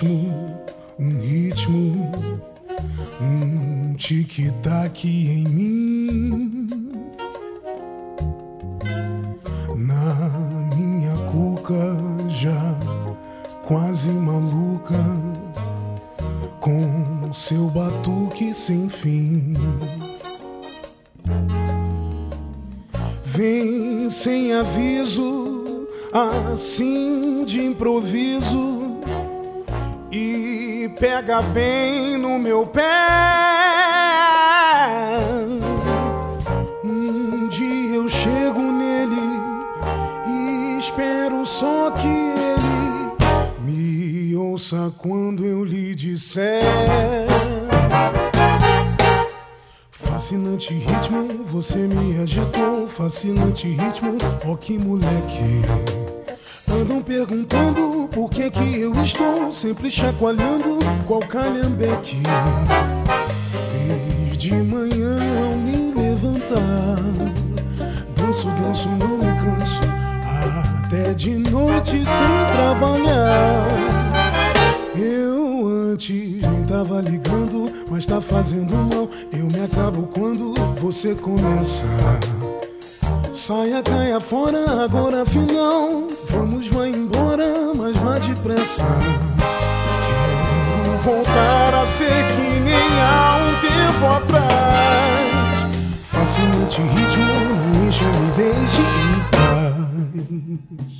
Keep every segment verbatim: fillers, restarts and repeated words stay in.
ritmo, um ritmo, um tic-tac em mim. Na minha cuca já quase maluca, com seu batuque sem fim. Vem sem aviso, assim de improviso, e pega bem no meu pé. Um dia eu chego nele e espero só que ele me ouça quando eu lhe disser: fascinante ritmo, você me agitou. Fascinante ritmo, ó que moleque. Andam perguntando por que que eu estou sempre chacoalhando qual calhambeque. Desde manhã ao me levantar, danço, danço, não me canso, até de noite sem trabalhar. Eu antes nem tava ligando, mas tá fazendo mal. Eu me acabo quando você começa. Saia, caia fora, agora afinal. Vamos, vai embora, mas vá depressa. Quero voltar a ser que nem há um tempo atrás. Fascinante ritmo, não encha, me deixe em paz.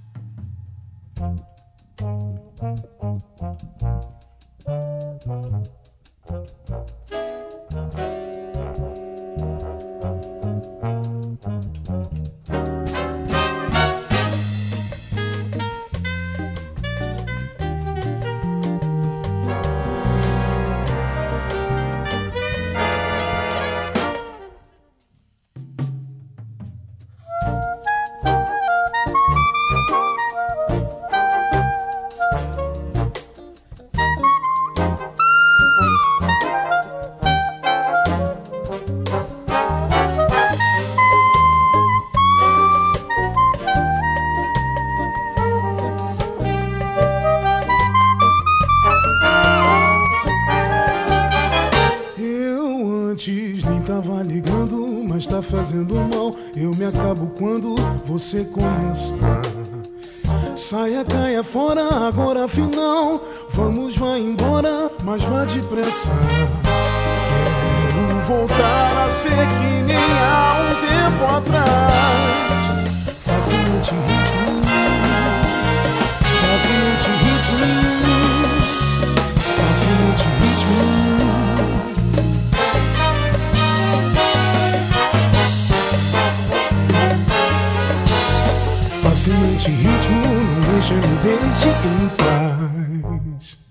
Tava ligando, mas tá fazendo mal. Eu me acabo quando você começa. Saia, caia fora, agora afinal. Vamos, vai embora, mas vá depressa. Quero voltar a ser que nem há um tempo atrás. Fascinante ritmo, fascinante ritmo, fascinante ritmo. Fascinante ritmo, não deixa, me deixe em paz.